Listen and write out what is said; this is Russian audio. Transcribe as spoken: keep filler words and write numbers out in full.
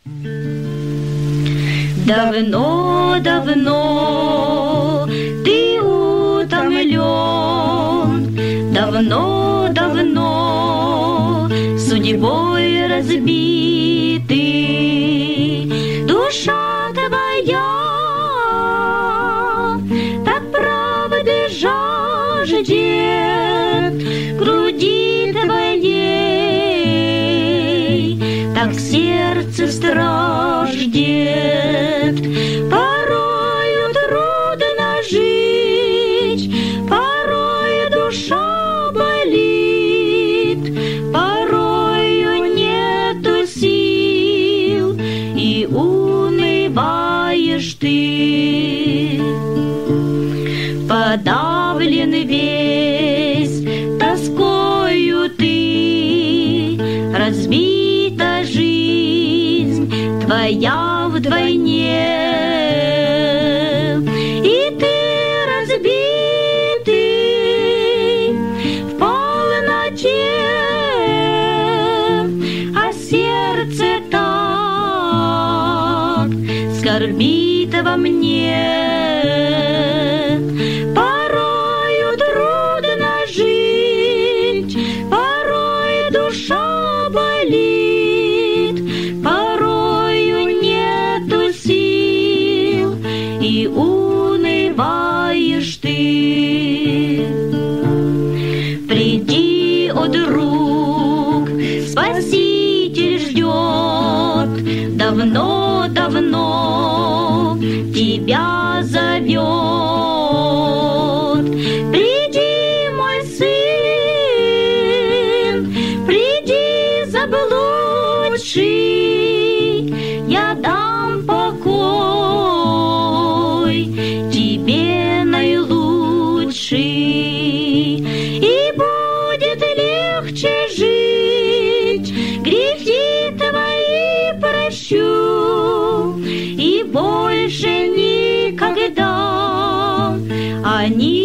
Давно-давно ты утомлен, давно-давно судьбой разбитый, душа твоя так правды жаждет, груди твоей так сердце страждет. Порою трудно жить, порой душа болит, порою нету сил, и унываешь ты. Подавлен весь тоскою ты, разбита жизнь твоя вдвойне, и ты разбитый в полноте, а сердце так скорбит во мне. Порою трудно жить, порой душа болит, порою нету сил, и унываешь ты. Приди, о друг, Спаситель ждет, давно-давно тебя зовет. Приди, мой сын, приди, заблудший, я дам покой тебе наилучший, и будет легче жить, грехи твои прощу, и больше никогда они